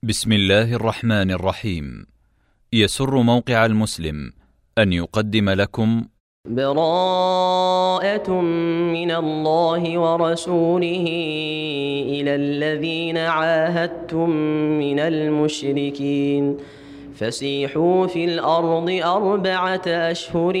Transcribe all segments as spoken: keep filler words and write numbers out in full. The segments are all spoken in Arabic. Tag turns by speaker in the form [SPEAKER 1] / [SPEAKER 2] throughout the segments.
[SPEAKER 1] بسم الله الرحمن الرحيم. يسر موقع المسلم أن يقدم لكم
[SPEAKER 2] براءة من الله ورسوله إلى الذين عاهدتم من المشركين فسيحوا في الأرض أربعة أشهر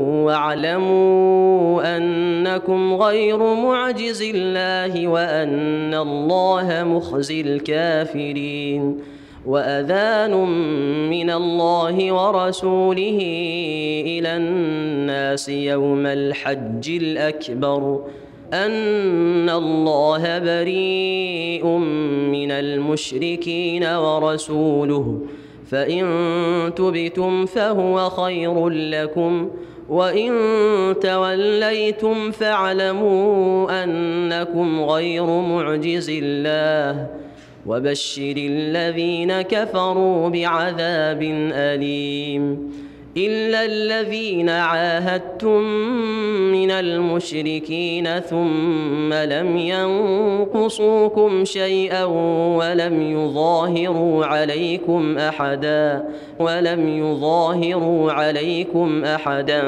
[SPEAKER 2] واعلموا أنكم غير معجز الله وأن الله مخزي الكافرين. وأذان من الله ورسوله إلى الناس يوم الحج الأكبر أن الله بريء من المشركين ورسوله فإن تبتم فهو خير لكم وإن توليتم فاعلموا أنكم غير معجز الله وبشر الذين كفروا بعذاب أليم. إلا الذين عاهدتم من المشركين ثم لم ينقصوكم شيئا ولم يظاهروا عليكم أحدا ولم يظاهروا عليكم أحدا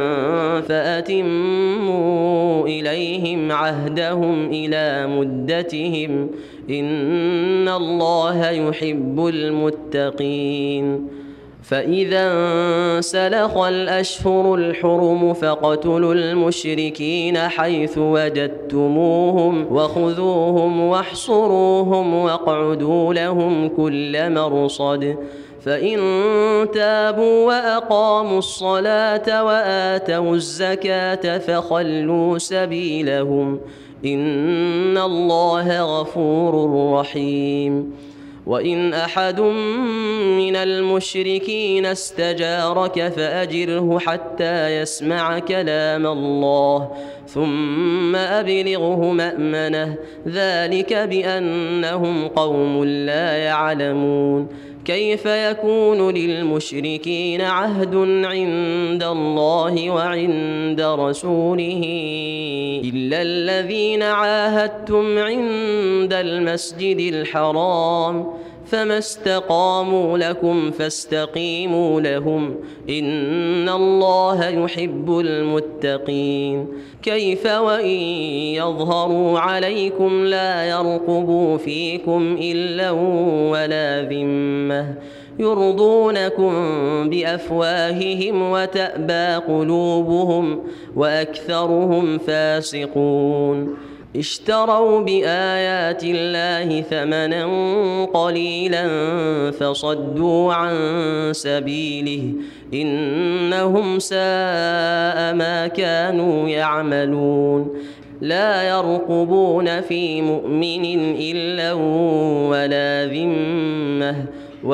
[SPEAKER 2] فأتموا إليهم عهدهم إلى مدتهم إن الله يحب المتقين. فإذا انسلخ الأشهر الحرم فاقتلوا المشركين حيث وجدتموهم وخذوهم واحصروهم واقعدوا لهم كل مرصد فإن تابوا وأقاموا الصلاة وآتوا الزكاة فخلوا سبيلهم إن الله غفور رحيم. وإن أحد من المشركين استجارك فأجره حتى يسمع كلام الله ثم أبلغه مأمنه ذلك بأنهم قوم لا يعلمون. كيف يكون للمشركين عهد عند الله وعند رسوله إلا الذين عاهدتم عند المسجد الحرام فما استقاموا لكم فاستقيموا لهم إن الله يحب المتقين. كيف وإن يظهروا عليكم لا يرقبوا فيكم إلا ولا ذمة يرضونكم بأفواههم وتأبى قلوبهم وأكثرهم فاسقون. اشتروا بآيات الله ثمنا قليلا فصدوا عن سبيله إنهم ساء ما كانوا يعملون. لا يرقبون في مؤمن إلا ولا ذمة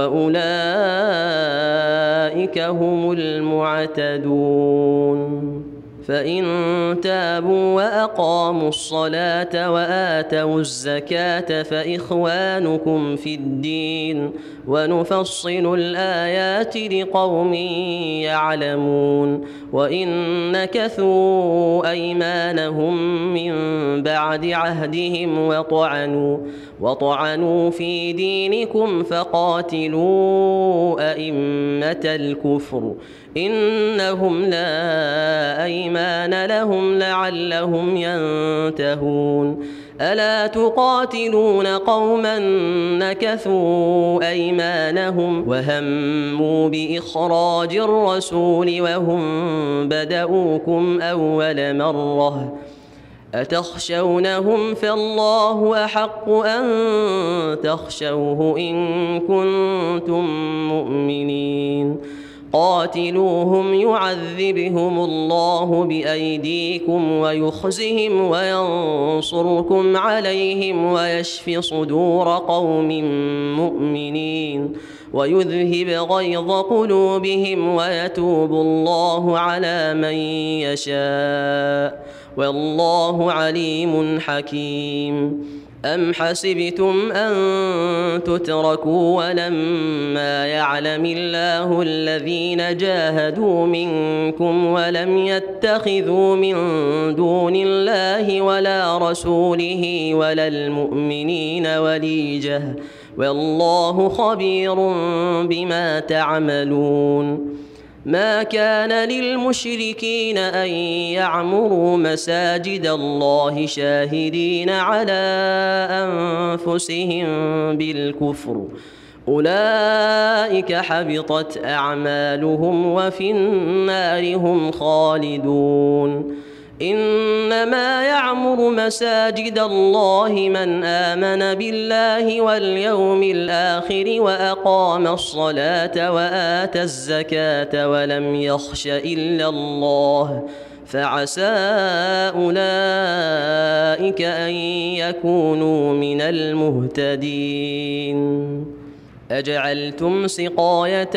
[SPEAKER 2] وأولئك هم المعتدون. فإن تابوا وأقاموا الصلاة وآتوا الزكاة فإخوانكم في الدين ونفصل الآيات لقوم يعلمون. وإن نكثوا أيمانهم من بعد عهدهم وطعنوا وطعنوا في دينكم فقاتلوا أئمة الكفر إنهم لا أيمان لهم لعلهم ينتهون. ألا تقاتلون قوما نكثوا أيمانهم وهموا بإخراج الرسول وهم بدؤوكم أول مرة أتخشونهم فالله أحق أن تخشوه إن كنتم مؤمنين. قاتلوهم يعذبهم الله بأيديكم ويخزهم وينصركم عليهم ويشف صدور قوم مؤمنين ويذهب غيظ قلوبهم ويتوب الله على من يشاء والله عليم حكيم. أم حسبتم أن تتركوا ولما يعلم الله الذين جاهدوا منكم ولم يتخذوا من دون الله ولا رسوله ولا المؤمنين وليجة والله خبير بما تعملون. ما كان للمشركين أن يعمروا مساجد الله شاهدين على أنفسهم بالكفر، أولئك حبطت أعمالهم وفي النار هم خالدون. إنما يعمر مساجد الله من آمن بالله واليوم الآخر وأقام الصلاة وآتى الزكاة ولم يخش إلا الله، فعسى أولئك أن يكونوا من المهتدين. أجعلتم سقاية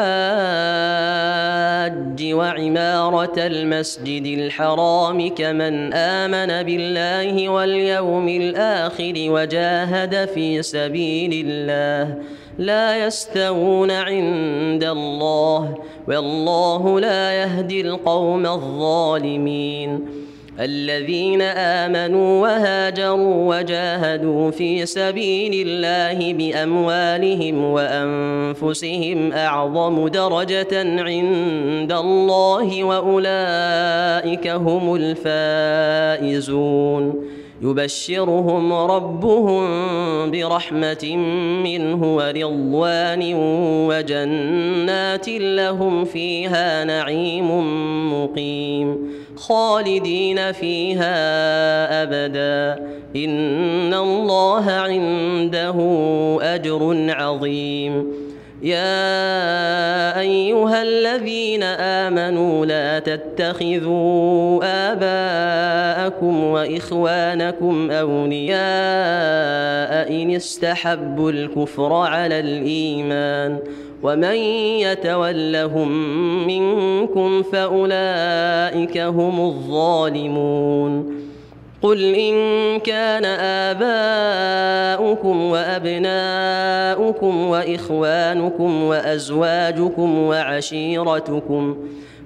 [SPEAKER 2] الحاج وعمارة المسجد الحرام كمن آمن بالله واليوم الآخر وجاهد في سبيل الله لا يستوون عند الله، والله لا يهدي القوم الظالمين. الذين آمنوا وهاجروا وجاهدوا في سبيل الله بأموالهم وأنفسهم أعظم درجة عند الله وأولئك هم الفائزون. يبشرهم ربهم برحمة منه ورضوان وجنات لهم فيها نعيم مقيم خالدين فيها أبدا، إن الله عنده أجر عظيم. يا أيها الذين آمنوا لا تتخذوا آباءكم وإخوانكم أولياء إن استحبوا الكفر على الإيمان، ومن يتولهم منكم فأولئك هم الظالمون. قل إن كان آباؤكم وأبناؤكم وإخوانكم وأزواجكم وعشيرتكم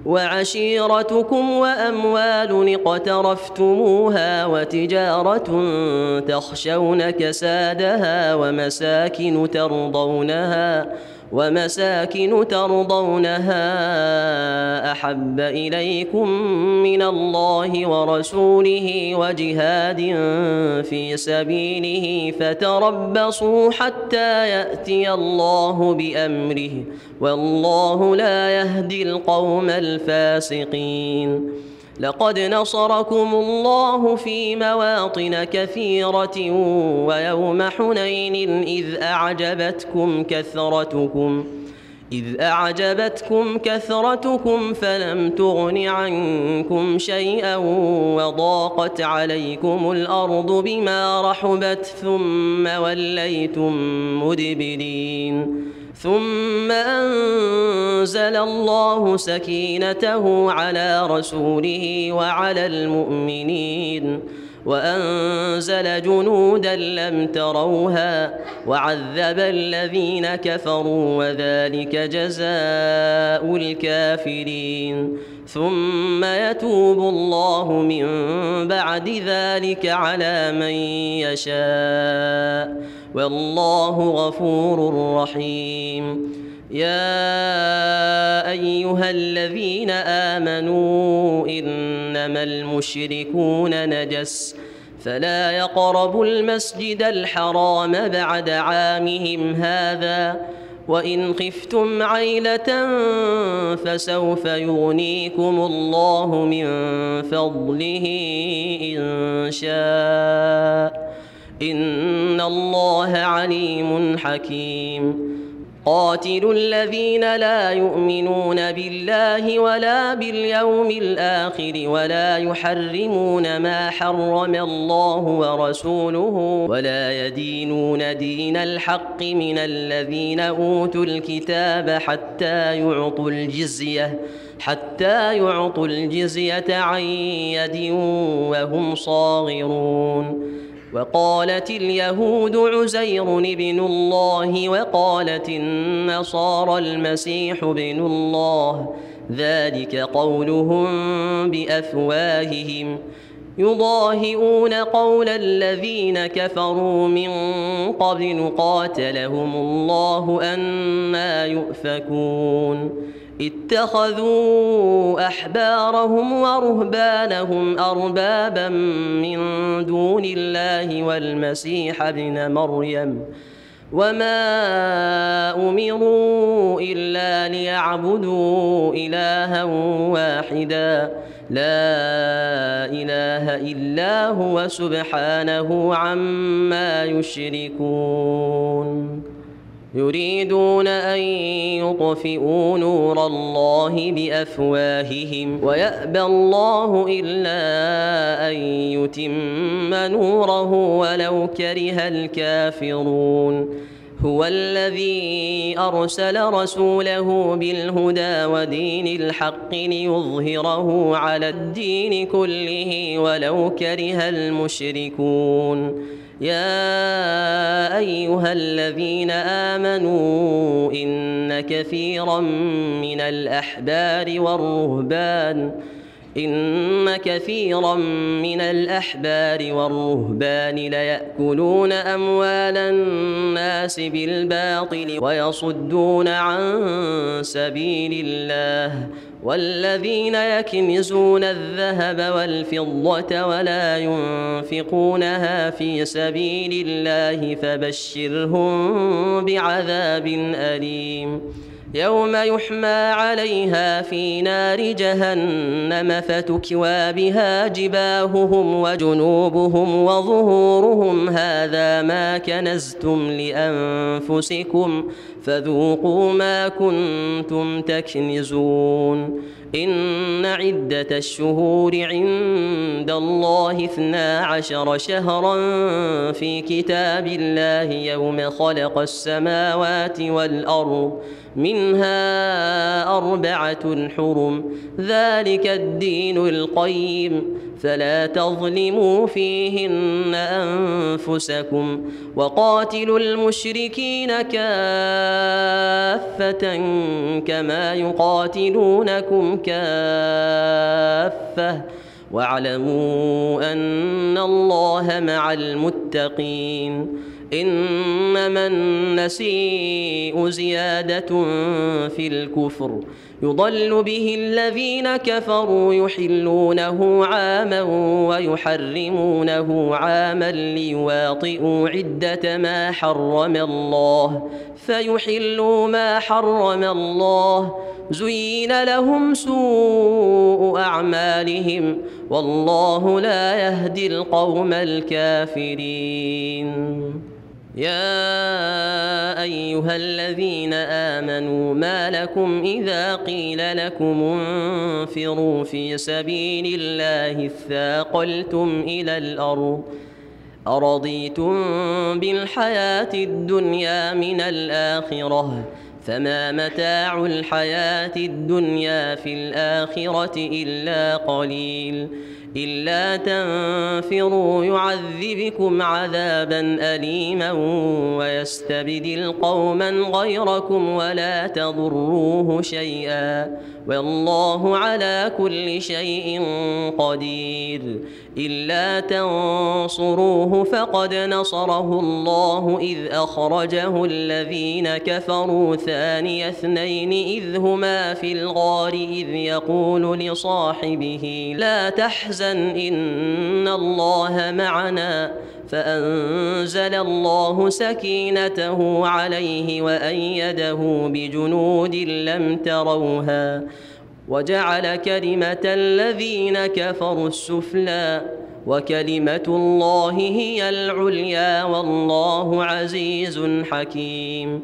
[SPEAKER 2] وعشيرتكم وأموال اقترفتموها وتجارة تخشون كسادها ومساكن ترضونها ومساكن ترضونها أحب إليكم من الله ورسوله وجهاد في سبيله فتربصوا حتى يأتي الله بأمره، والله لا يهدي القوم الفاسقين. لقد نصركم الله في مواطن كثيرة ويوم حنين إذ أعجبتكم كثرتكم إذ أعجبتكم كثرتكم فلم تغن عنكم شيئا وضاقت عليكم الأرض بما رحبت ثم وليتم مدبرين، ثم أنزل الله سكينته على رسوله وعلى المؤمنين وأنزل جنودا لم تروها وعذب الذين كفروا وذلك جزاء الكافرين. ثم يتوب الله من بعد ذلك على من يشاء، والله غفور رحيم. يا أيها الذين آمنوا إنما المشركون نجس فلا يقربوا المسجد الحرام بعد عامهم هذا، وإن خفتم عيلة فسوف يغنيكم الله من فضله إن شاء، إن الله عليم حكيم. قاتلوا الذين لا يؤمنون بالله ولا باليوم الآخر ولا يحرمون ما حرم الله ورسوله ولا يدينون دين الحق من الذين أوتوا الكتاب حتى يعطوا الجزية حتى يعطوا الجزية عن يد وهم صاغرون. وقالت اليهود عزير ابن الله وقالت النصارى المسيح ابن الله، ذلك قولهم بأفواههم يضاهئون قول الذين كفروا من قبل قاتلهم الله أنى يؤفكون اتخذوا أحبارهم ورهبانهم أربابا من دون الله والمسيح ابن مريم وما أمروا إلا ليعبدوا إلها واحدا لا إله إلا هو سبحانه عما يشركون يريدون أن يطفئوا نور الله بأفواههم ويأبى الله إلا أن يتم نوره ولو كره الكافرون هو الذي أرسل رسوله بالهدى ودين الحق ليظهره على الدين كله ولو كره المشركون يا أيها الذين آمنوا إن كثيرا من الأحبار والرهبان إن كثيرا من الأحبار والرهبان ليأكلون أموال الناس بالباطل ويصدون عن سبيل الله والذين يكنزون الذهب والفضة ولا ينفقونها في سبيل الله فبشرهم بعذاب أليم يوم يحمى عليها في نار جهنم فتكوى بها جباههم وجنوبهم وظهورهم هذا ما كنزتم لأنفسكم فذوقوا ما كنتم تكنزون إن عدة الشهور عند الله اثنا عشر شهرا في كتاب الله يوم خلق السماوات والأرض منها أربعة حرم ذلك الدين القيم فلا تظلموا فيهن أنفسكم وقاتلوا المشركين كافة كما يقاتلونكم كافة واعلموا أن الله مع المتقين إنما النسيء زيادة في الكفر يضل به الذين كفروا يحلونه عاما ويحرمونه عاما ليواطئوا عدة ما حرم الله فيحلوا ما حرم الله زين لهم سوء أعمالهم والله لا يهدي القوم الكافرين يا أيها الذين آمنوا ما لكم إذا قيل لكم انفروا في سبيل الله اثاقلتم إلى الأرض أرضيتم بالحياة الدنيا من الآخرة فما متاع الحياة الدنيا في الآخرة إلا قليل إلا تنفروا يعذبكم عذابا أليما ويستبدل قوما غيركم ولا تضروه شيئا والله على كل شيء قدير إلا تنصروه فقد نصره الله إذ أخرجه الذين كفروا ثاني اثنين إذ هما في الغار إذ يقول لصاحبه لا تحزن إن الله معنا فأنزل الله سكينته عليه وأيده بجنود لم تروها وجعل كلمة الذين كفروا السفلى وكلمة الله هي العليا والله عزيز حكيم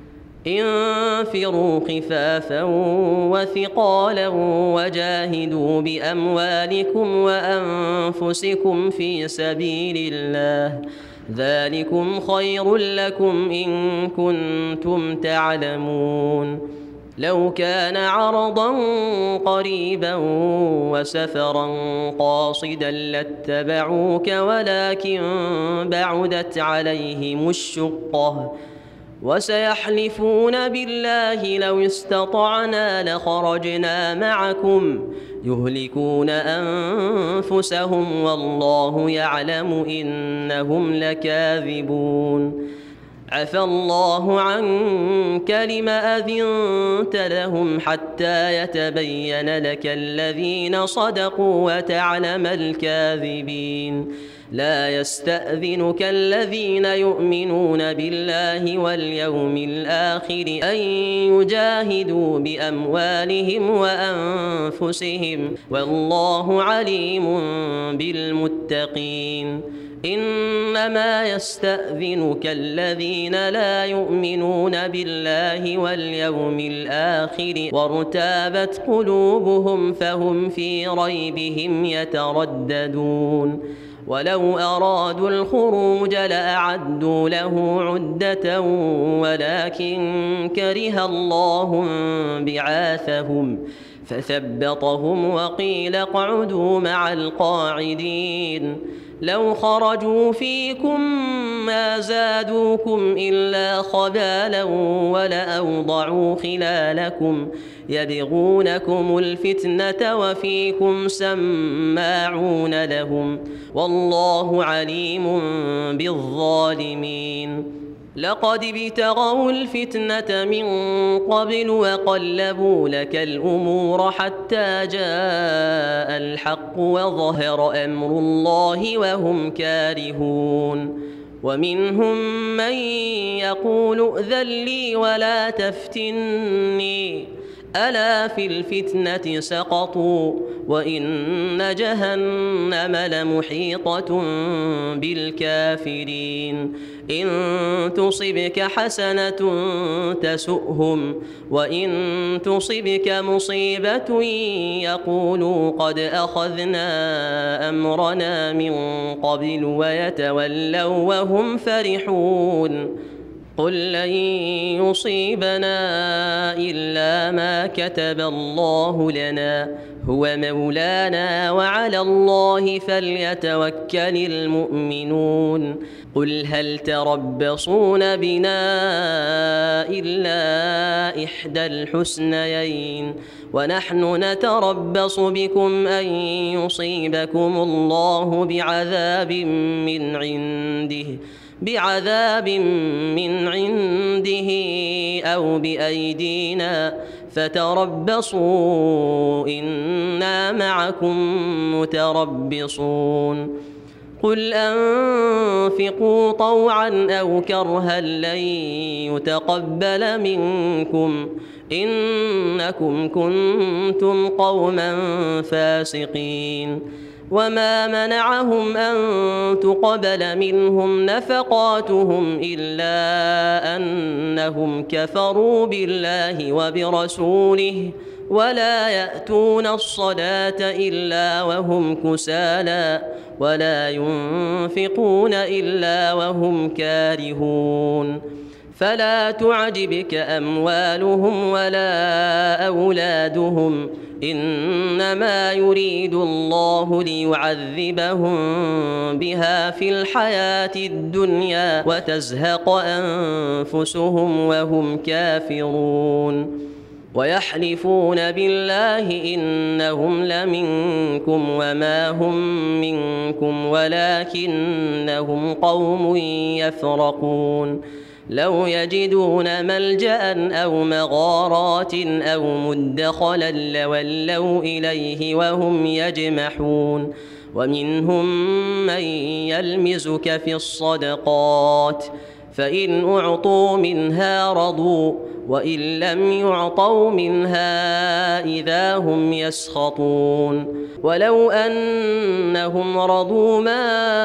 [SPEAKER 2] انفروا خفافا وثقالا وجاهدوا بأموالكم وأنفسكم في سبيل الله ذلكم خير لكم إن كنتم تعلمون لو كان عرضا قريبا وسفرا قاصدا لاتبعوك ولكن بعدت عليهم الشقة وسيحلفون بالله لو استطعنا لخرجنا معكم يهلكون أنفسهم والله يعلم إنهم لكاذبون. عفى الله عنك لم أذنت لهم حتى يتبين لك الذين صدقوا وتعلم الكاذبين. لا يستأذنك الذين يؤمنون بالله واليوم الآخر أن يجاهدوا بأموالهم وأنفسهم والله عليم بالمتقين. إنما يستأذنك الذين لا يؤمنون بالله واليوم الآخر وارتابت قلوبهم فهم في ريبهم يترددون. ولو أرادوا الخروج لأعدوا له عدة ولكن كره الله بعاثهم فثبطهم وقيل اقعدوا مع القاعدين. لو خرجوا فيكم ما زادوكم إلا خبالا ولأوضعوا خلالكم يبغونكم الفتنة وفيكم سماعون لهم والله عليم بالظالمين. لقد ابتغوا الفتنة من قبل وقلبوا لك الأمور حتى جاء الحق وظهر أمر الله وهم كارهون. ومنهم من يقول ائذن لي ولا تفتني ألا في الفتنة سقطوا وإن جهنم لمحيطة بالكافرين. إن تصبك حسنة تسؤهم وإن تصبك مصيبة يقولوا قد أخذنا أمرنا من قبل ويتولوا وهم فرحون. قل لن يصيبنا إلا ما كتب الله لنا هو مولانا وعلى الله فليتوكل المؤمنون. قل هل تربصون بنا إلا إحدى الحسنيين ونحن نتربص بكم أن يصيبكم الله بعذاب من عنده بعذاب من عنده أو بأيدينا فتربصوا إنا معكم متربصون. قل أنفقوا طوعا أو كرها لن يتقبل منكم إنكم كنتم قوما فاسقين. وما منعهم أن تقبل منهم نفقاتهم إلا أنهم كفروا بالله وبرسوله ولا يأتون الصلاة إلا وهم كسالى ولا ينفقون إلا وهم كارهون. فلا تعجبك أموالهم ولا أولادهم إنما يريد الله ليعذبهم بها في الحياة الدنيا وتزهق أنفسهم وهم كافرون. ويحلفون بالله إنهم لمنكم وما هم منكم ولكنهم قوم يفرقون. لو يجدون ملجأ أو مغارات أو مدخلا لولوا إليه وهم يجمحون. ومنهم من يلمزك في الصدقات فإن أعطوا منها رضوا وإن لم يعطوا منها إذا هم يسخطون. ولو أنهم رضوا ما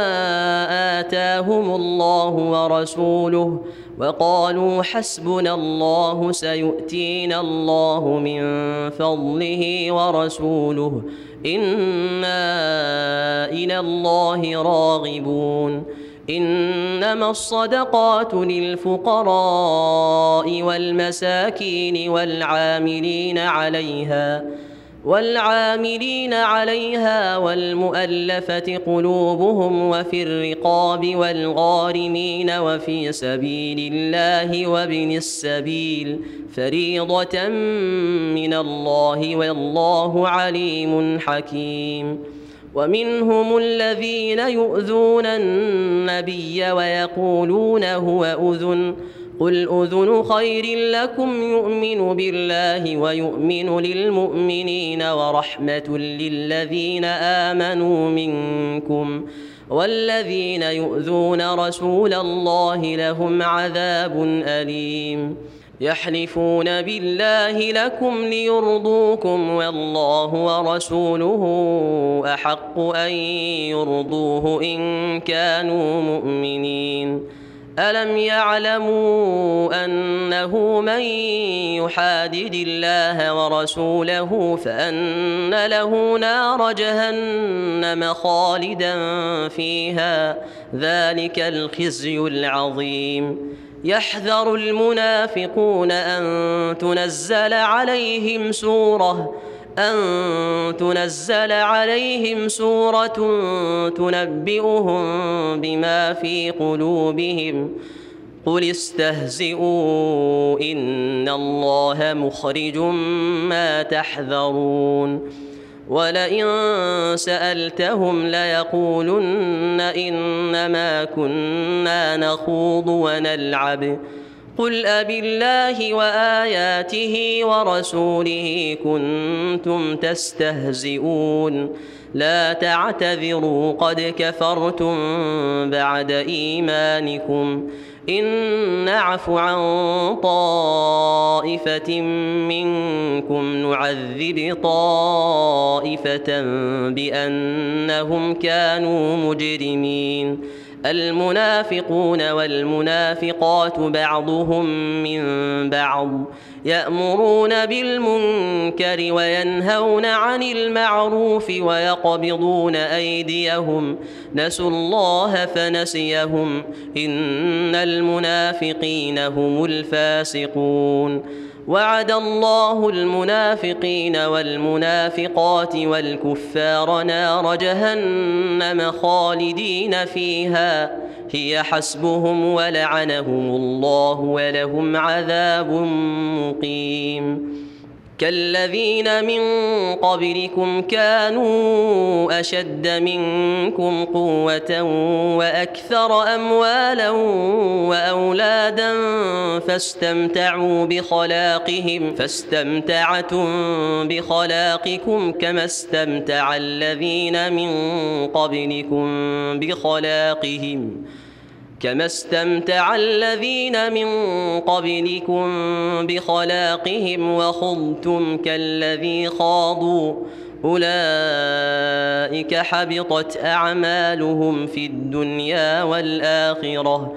[SPEAKER 2] آتاهم الله ورسوله وقالوا حسبنا الله سيؤتينا الله من فضله ورسوله إنا إلى الله راغبون. إنما الصدقات للفقراء والمساكين والعاملين عليها والعاملين عليها والمؤلفة قلوبهم وفي الرقاب والغارمين وفي سبيل الله وابن السبيل فريضة من الله والله عليم حكيم. ومنهم الذين يؤذون النبي ويقولون هو أذن قل أذن خير لكم يؤمن بالله ويؤمن للمؤمنين ورحمة للذين آمنوا منكم والذين يؤذون رسول الله لهم عذاب أليم. يحلفون بالله لكم ليرضوكم والله ورسوله أحق أن يرضوه إن كانوا مؤمنين. ألم يعلموا أنه من يحادد الله ورسوله فأن له نار جهنم خالدا فيها ذلك الخزي العظيم. يحذر المنافقون أن تنزل عليهم سورة أن تنزل عليهم سورة تنبئهم بما في قلوبهم قل استهزئوا إن الله مخرج ما تحذرون. ولئن سألتهم ليقولن إنما كنا نخوض ونلعب قل أبالله وآياته ورسوله كنتم تستهزئون لا تعتذروا قد كفرتم بعد إيمانكم إن نعف عن طائفة منكم نعذب طائفة بأنهم كانوا مجرمين. المنافقون والمنافقات بعضهم من بعض يأمرون بالمنكر وينهون عن المعروف ويقبضون أيديهم نسوا الله فنسيهم إن المنافقين هم الفاسقون. وعد الله المنافقين والمنافقات والكفار نار جهنم خالدين فيها هي حسبهم ولعنهم الله ولهم عذاب مقيم. كالذين من قبلكم كانوا أشد منكم قوة وأكثر أموالا وأولادا فاستمتعوا بخلاقهم فاستمتعتم بخلاقكم كما استمتع الذين من قبلكم بخلاقهم كما استمتع الذين من قبلكم بخلاقهم وخضتم كالذي خاضوا أولئك حبطت أعمالهم في الدنيا والآخرة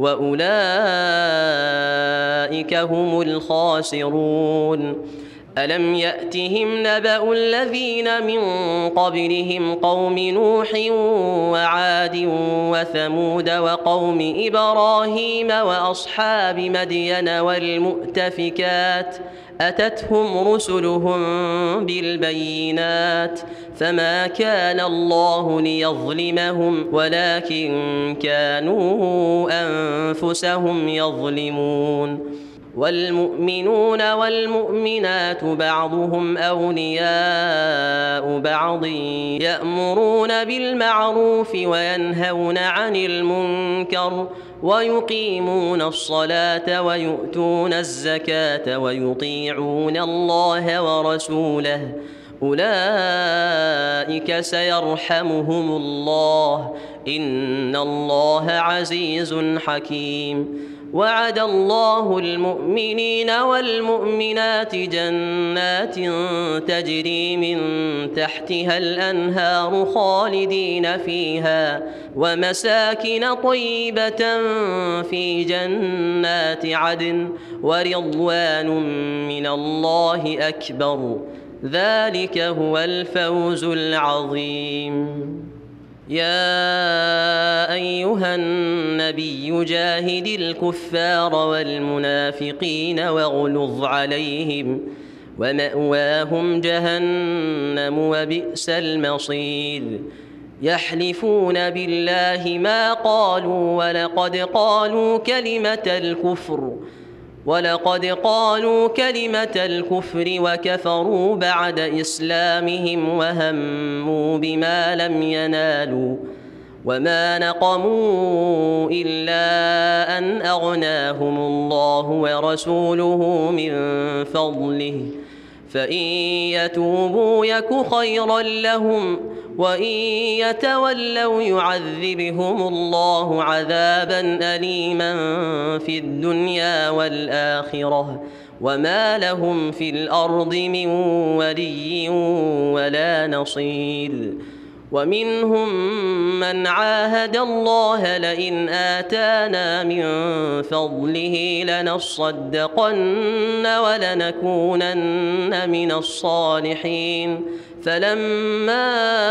[SPEAKER 2] وأولئك هم الخاسرون. ألم يأتهم نبأ الذين من قبلهم قوم نوح وعاد وثمود وقوم إبراهيم وأصحاب مدين والمؤتفكات أتتهم رسلهم بالبينات فما كان الله ليظلمهم ولكن كانوا أنفسهم يظلمون. والمؤمنون والمؤمنات بعضهم أولياء بعض يأمرون بالمعروف وينهون عن المنكر ويقيمون الصلاة ويؤتون الزكاة ويطيعون الله ورسوله أولئك سيرحمهم الله إن الله عزيز حكيم. وعد الله المؤمنين والمؤمنات جنات تجري من تحتها الأنهار خالدين فيها ومساكن طيبة في جنات عدن ورضوان من الله أكبر ذلك هو الفوز العظيم. يا أيها النبي جاهد الكفار والمنافقين واغلظ عليهم ومأواهم جهنم وبئس المصير. يحلفون بالله ما قالوا ولقد قالوا كلمة الكفر ولقد قالوا كلمة الكفر وكفروا بعد إسلامهم وهموا بما لم ينالوا وما نقموا إلا أن أغناهم الله ورسوله من فضله فإن يتوبوا يك خيرا لهم وإن يتولوا يعذبهم الله عذابا أليما في الدنيا والآخرة وما لهم في الأرض من ولي ولا نصير. ومنهم من عاهد الله لئن آتانا من فضله لنصدقن ولنكونن من الصالحين فلما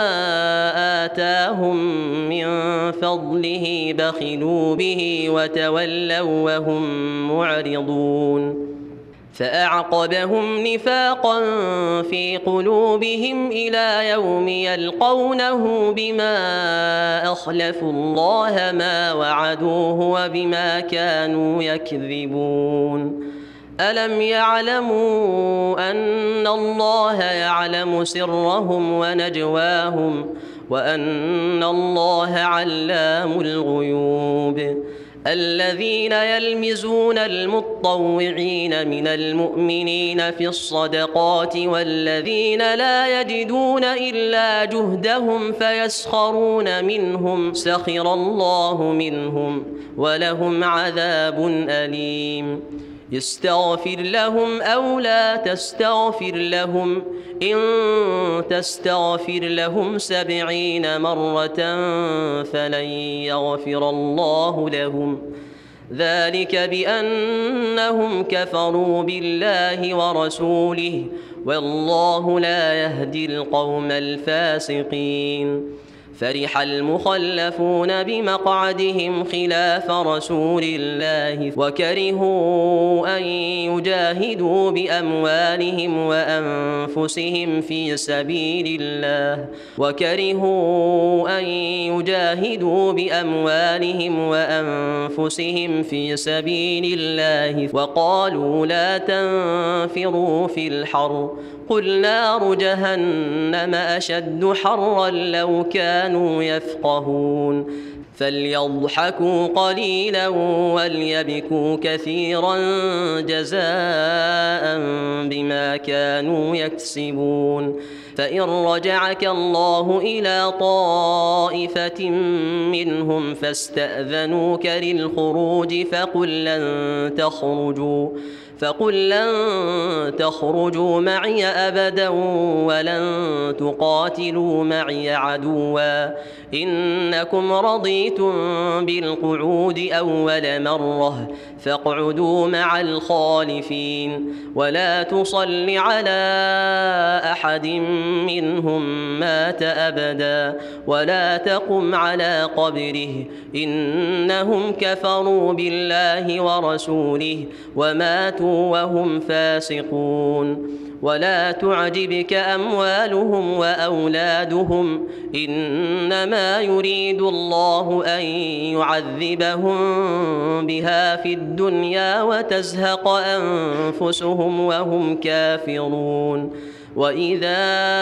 [SPEAKER 2] آتاهم من فضله بخلوا به وتولوا وهم معرضون. فأعقبهم نفاقا في قلوبهم إلى يوم يلقونه بما أخلفوا الله ما وعدوه وبما كانوا يكذبون. ألم يعلموا أن الله يعلم سرهم ونجواهم وأن الله علام الغيوب. الذين يلمزون المطوعين من المؤمنين في الصدقات والذين لا يجدون إلا جهدهم فيسخرون منهم سخر الله منهم ولهم عذاب أليم. استغفر لهم أو لا تستغفر لهم إن تستغفر لهم سبعين مرة فلن يغفر الله لهم ذلك بأنهم كفروا بالله ورسوله والله لا يهدي القوم الفاسقين. فرح المخلفون بمقعدهم خلاف رسول الله وكرهوا أن يجاهدوا بأموالهم وأنفسهم في سبيل الله وكرهوا أن يجاهدوا بأموالهم وأنفسهم في سبيل الله وقالوا لا تنفروا في الحر قل نار جهنم أشد حرا لو كانوا يفقهون. فليضحكوا قليلا وليبكوا كثيرا جزاء بما كانوا يكسبون. فإن رجعك الله إلى طائفة منهم فاستأذنوك للخروج فقل لن تخرجوا فقل لن تخرجوا معي أبدا ولن تقاتلوا معي عدوا إنكم رضيتم بالقعود أول مرة فاقعدوا مع الخالفين ولا تصل على أحد منهم مات أبدا ولا تقم على قبره إنهم كفروا بالله ورسوله وماتوا وهم فاسقون. ولا تعجبك أموالهم وأولادهم إنما يريد الله أن يعذبهم بها في الدنيا وتزهق أنفسهم وهم كافرون. وإذا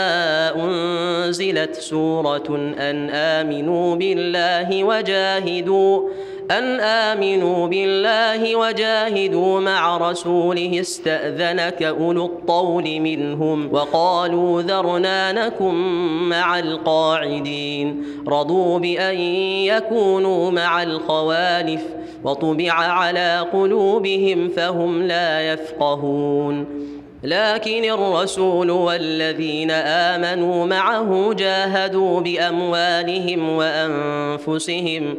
[SPEAKER 2] أنزلت سورة أن آمنوا بالله وجاهدوا أن آمنوا بالله وجاهدوا مع رسوله استأذنك أولو الطول منهم وقالوا ذرنا نكن مع القاعدين رضوا بأن يكونوا مع الخوالف وطبع على قلوبهم فهم لا يفقهون. لكن الرسول والذين آمنوا معه جاهدوا بأموالهم وأنفسهم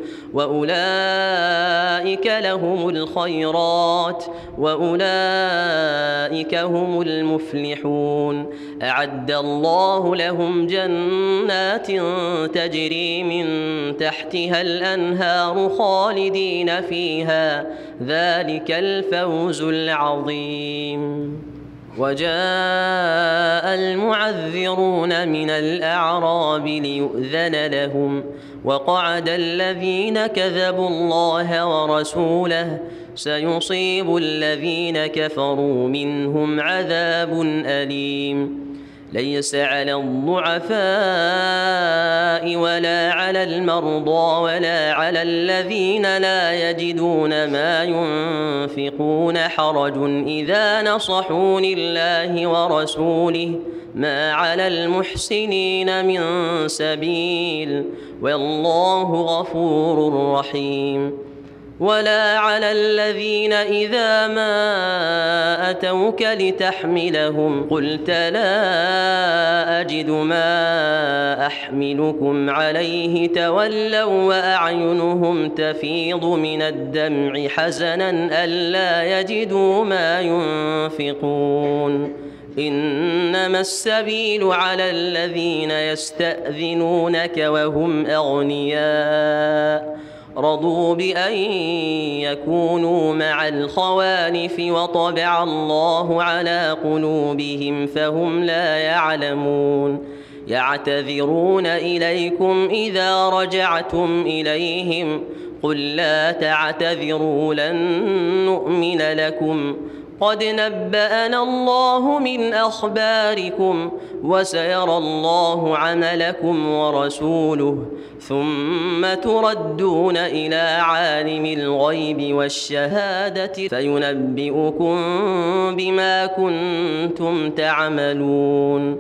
[SPEAKER 2] وأولئك لهم الخيرات وأولئك هم المفلحون. أعد الله لهم جنات تجري من تحتها الأنهار خالدين فيها ذلك الفوز العظيم. وجاء المعذرون من الأعراب ليؤذن لهم وقعد الذين كذبوا الله ورسوله سيصيب الذين كفروا منهم عذاب أليم. ليس على الضعفاء ولا على المرضى ولا على الذين لا يجدون ما ينفقون حرج إذا نصحوا لله ورسوله ما على المحسنين من سبيل والله غفور رحيم. ولا على الذين إذا ما أتوك لتحملهم قلت لا أجد ما أحملكم عليه تولوا وأعينهم تفيض من الدمع حزنا ألا يجدوا ما ينفقون. إنما السبيل على الذين يستأذنونك وهم أغنياء رضوا بأن يكونوا مع الخوالف وطبع الله على قلوبهم فهم لا يعلمون. يعتذرون إليكم إذا رجعتم إليهم قل لا تعتذروا لن نؤمن لكم قد نبأنا الله من أخباركم وسيرى الله عملكم ورسوله ثم تردون إلى عالم الغيب والشهادة فينبئكم بما كنتم تعملون.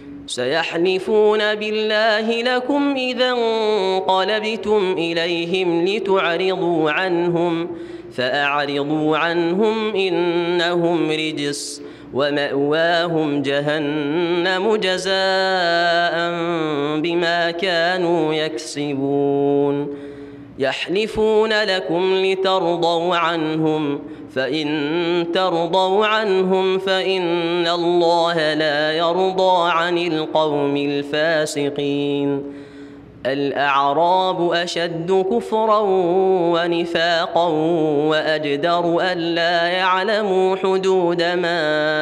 [SPEAKER 2] سيحلفون بالله لكم إذا انقلبتم إليهم لتعرضوا عنهم فأعرضوا عنهم إنهم رجس ومأواهم جهنم جزاء بما كانوا يكسبون. يحلفون لكم لترضوا عنهم فإن ترضوا عنهم فإن الله لا يرضى عن القوم الفاسقين. الأعراب أشد كفرا ونفاقا وأجدر ألا يعلموا حدود ما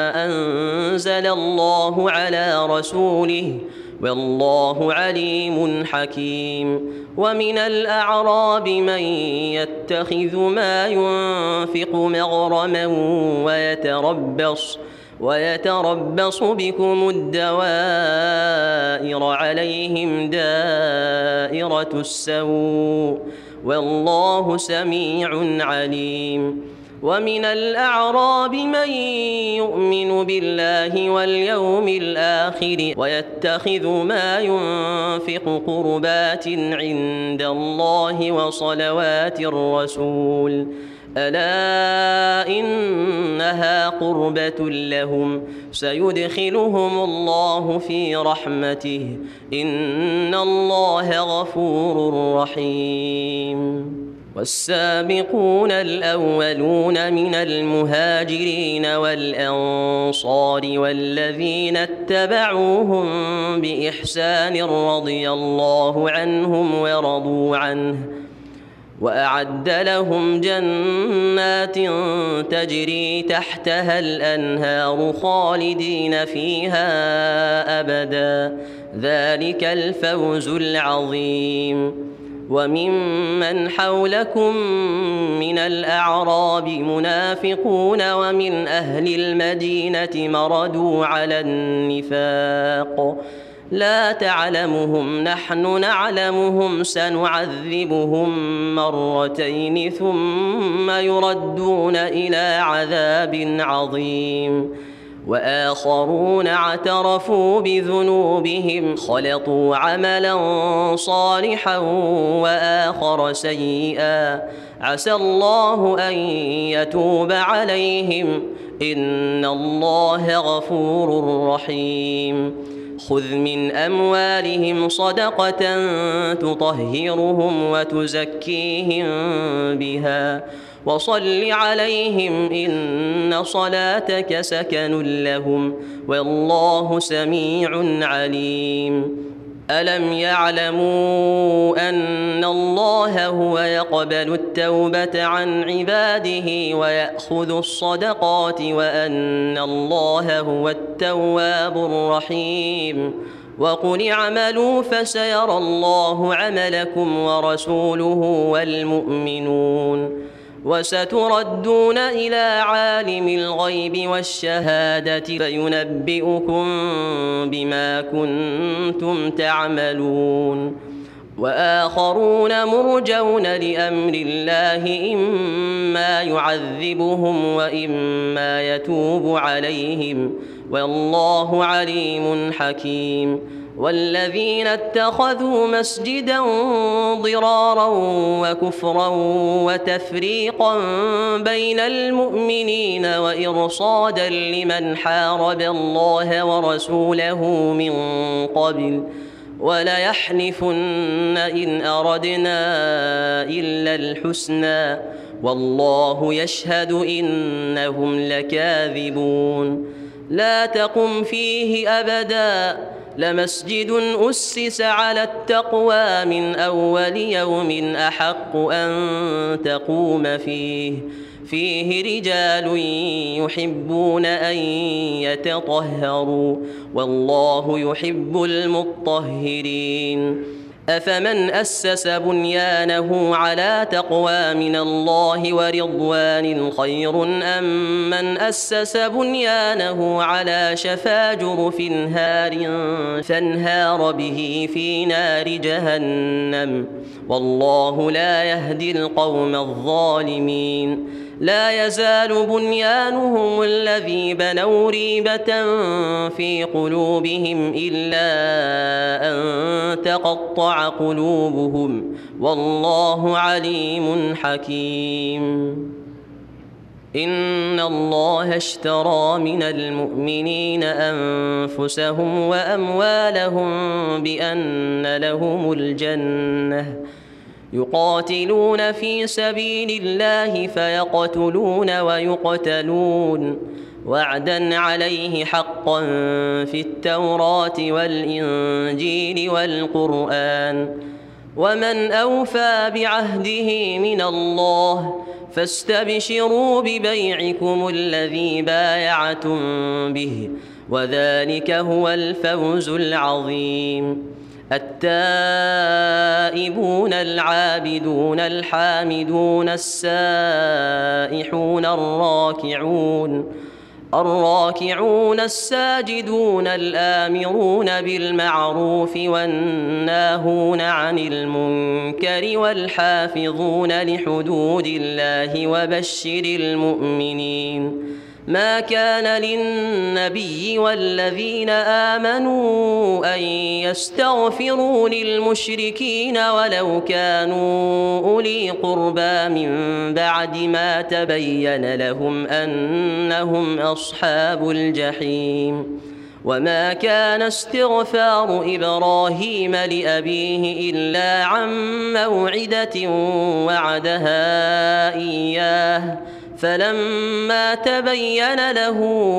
[SPEAKER 2] أنزل الله على رسوله والله عليم حكيم. ومن الأعراب من يتخذ ما ينفق مغرما ويتربص ويتربص بكم الدوائر عليهم دائرة السوء والله سميع عليم. ومن الأعراب من يؤمن بالله واليوم الآخر ويتخذ ما ينفق قربات عند الله وصلوات الرسول ألا إنها قربة لهم سيدخلهم الله في رحمته إن الله غفور رحيم. والسابقون الأولون من المهاجرين والأنصار والذين اتبعوهم بإحسان رضي الله عنهم ورضوا عنه وأعد لهم جنات تجري تحتها الأنهار خالدين فيها أبدا ذلك الفوز العظيم. وممن حولكم من الأعراب منافقون ومن أهل المدينة مردوا على النفاق لا تعلمهم نحن نعلمهم سنعذبهم مرتين ثم يردون إلى عذاب عظيم. وآخرون اعترفوا بذنوبهم خلطوا عملا صالحا وآخر سيئا عسى الله أن يتوب عليهم إن الله غفور رحيم. خذ من أموالهم صدقة تطهرهم وتزكيهم بها وصل عليهم إن صلاتك سكن لهم والله سميع عليم. ألم يعلموا أن الله هو يقبل التوبة عن عباده ويأخذ الصدقات وأن الله هو التواب الرحيم؟ وقل اعملوا فسيرى الله عملكم ورسوله والمؤمنون وستردون إلى عالم الغيب والشهادة فينبئكم بما كنتم تعملون. وآخرون مرجون لأمر الله إما يعذبهم وإما يتوب عليهم والله عليم حكيم. والذين اتخذوا مسجدا ضرارا وكفرا وتفريقا بين المؤمنين وإرصادا لمن حارب الله ورسوله من قبل وليحلفن إن أردنا إلا الحسنى والله يشهد إنهم لكاذبون. لا تقم فيه أبدا لمسجد أسس على التقوى من أول يوم أحق أن تقوم فيه فيه رجال يحبون أن يتطهروا والله يحب المطهرين. أفمن أسس بنيانه على تقوى من الله ورضوان خير أم من أسس بنيانه على شفا جرف هار فانهار به في نار جهنم والله لا يهدي القوم الظالمين. لا يزال بنيانهم الذي بنوا ريبة في قلوبهم إلا أن تقطع قلوبهم والله عليم حكيم. إن الله اشترى من المؤمنين أنفسهم وأموالهم بأن لهم الجنة يقاتلون في سبيل الله فيقتلون ويقتلون وعدا عليه حقا في التوراة والإنجيل والقرآن ومن أوفى بعهده من الله فاستبشروا ببيعكم الذي بايعتم به وذلك هو الفوز العظيم. التائبون العابدون الحامدون السائحون الراكعون الراكعون الساجدون الآمرون بالمعروف والناهون عن المنكر والحافظون لحدود الله وبشر المؤمنين. ما كان للنبي والذين آمنوا أن يستغفروا للمشركين ولو كانوا أولي قربى من بعد ما تبين لهم أنهم أصحاب الجحيم. وما كان استغفار إبراهيم لأبيه إلا عن موعدة وعدها إياه فلما تبين له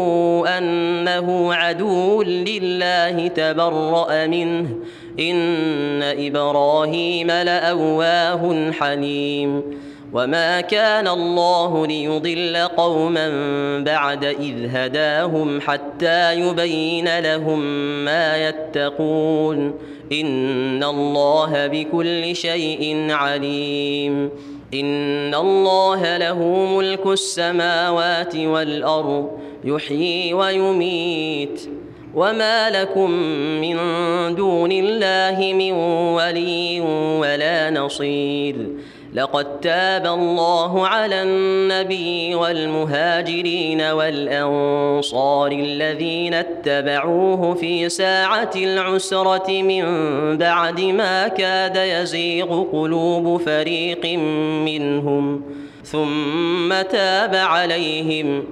[SPEAKER 2] أنه عدو لله تبرأ منه إن إبراهيم لأواه حليم. وما كان الله ليضل قوما بعد إذ هداهم حتى يبين لهم ما يتقون إن الله بكل شيء عليم. إن الله له ملك السماوات والأرض يحيي ويميت وما لكم من دون الله من ولي ولا نصير. لقد تاب الله على النبي والمهاجرين والأنصار الذين اتبعوه في ساعة العسرة من بعد ما كاد يزيغ قلوب فريق منهم ثم تاب عليهم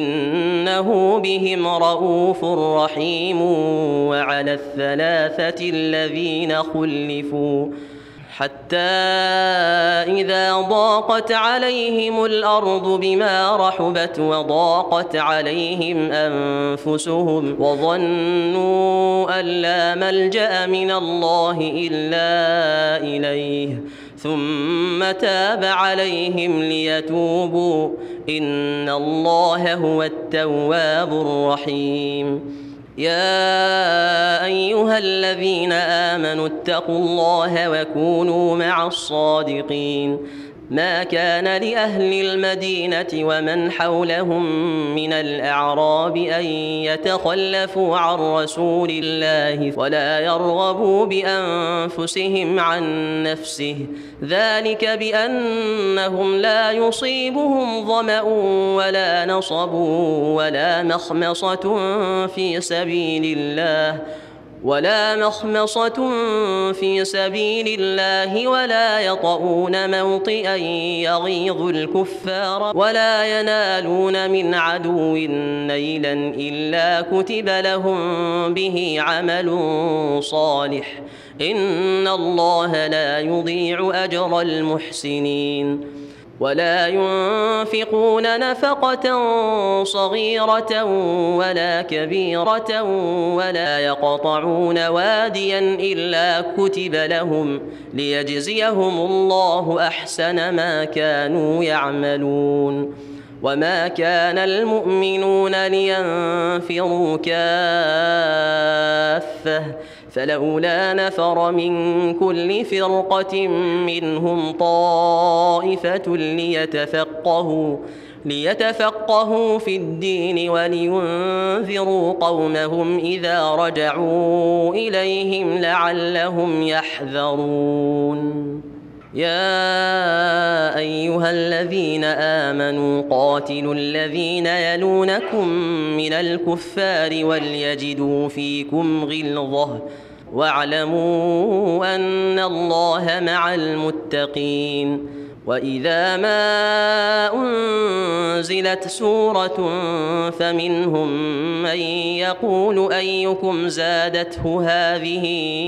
[SPEAKER 2] إنه بهم رءوف رحيم. وعلى الثلاثة الذين خلفوا حتى إذا ضاقت عليهم الأرض بما رحبت وضاقت عليهم أنفسهم وظنوا أن لا ملجأ من الله إلا إليه ثم تاب عليهم ليتوبوا إن الله هو التواب الرحيم. يا أيها الذين آمنوا اتقوا الله وكونوا مع الصادقين. ما كان لأهل المدينة ومن حولهم من الأعراب أن يتخلفوا عن رسول الله ولا يرغبوا بأنفسهم عن نفسه، ذلك بأنهم لا يصيبهم ظمأ ولا نصب ولا مخمصة في سبيل الله ولا مخمصة في سبيل الله ولا يطؤون موطئا يغيظ الكفار ولا ينالون من عدو نيلا إلا كتب لهم به عمل صالح إن الله لا يضيع أجر المحسنين. ولا ينفقون نفقة صغيرة ولا كبيرة ولا يقطعون واديا إلا كتب لهم ليجزيهم الله أحسن ما كانوا يعملون. وما كان المؤمنون لينفروا كافة فلولا نفر من كل فرقة منهم طائفة ليتفقهوا ليتفقهوا في الدين ولينذروا قومهم إذا رجعوا إليهم لعلهم يحذرون. يا أيها الذين آمنوا قاتلوا الذين يلونكم من الكفار وليجدوا فيكم غلظة واعلموا أن الله مع المتقين. وإذا ما أنزلت سورة فمنهم من يقول أيكم زادته هذه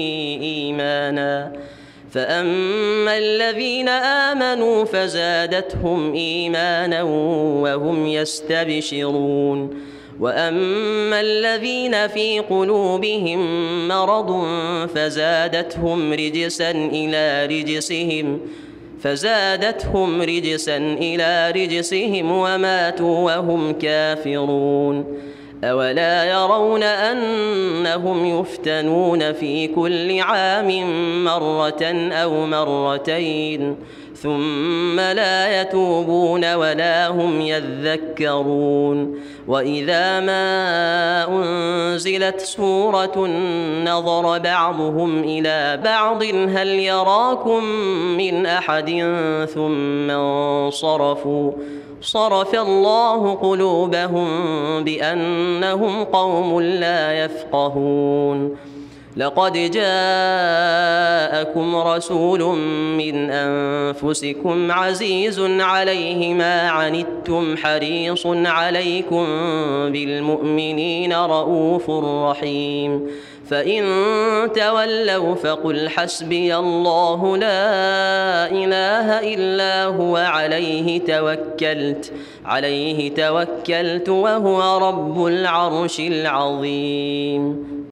[SPEAKER 2] إيمانا فأما الذين آمنوا فزادتهم إيمانا وهم يستبشرون وأما الذين في قلوبهم مرض فزادتهم رجسا إلى رجسهم فزادتهم رجسا إلى رجسهم وماتوا وهم كافرون. أولا يرون أنهم يفتنون في كل عام مرة أو مرتين ثم لا يتوبون ولا هم يذكرون. وإذا ما أنزلت سورة نظر بعضهم إلى بعض هل يراكم من أحد ثم انصرفوا صرف الله قلوبهم بأنهم قوم لا يفقهون. لقد جاءكم رسول من أنفسكم عزيز عليه ما عنتم حريص عليكم بالمؤمنين رؤوف رحيم. فإن تولوا فقل حسبي الله لا إله إلا هو عليه توكلت عليه توكلت وهو رب العرش العظيم.